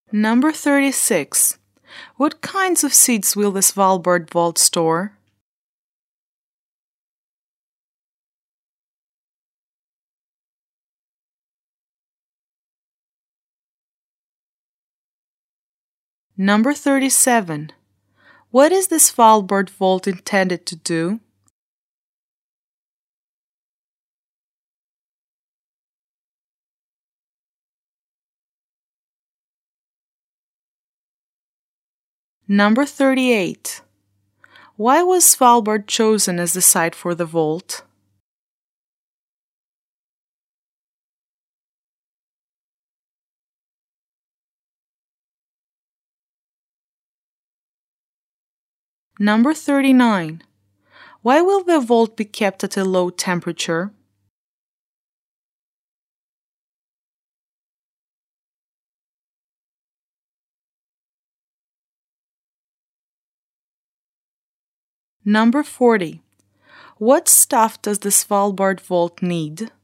Number 36. What kinds of seeds will the Svalbard vault store? Number 37. What is the Svalbard vault intended to do? Number 38. Why was Svalbard chosen as the site for the vault? Number 39. Why will the vault be kept at a low temperature? Number 40. What stuff does the Svalbard vault need?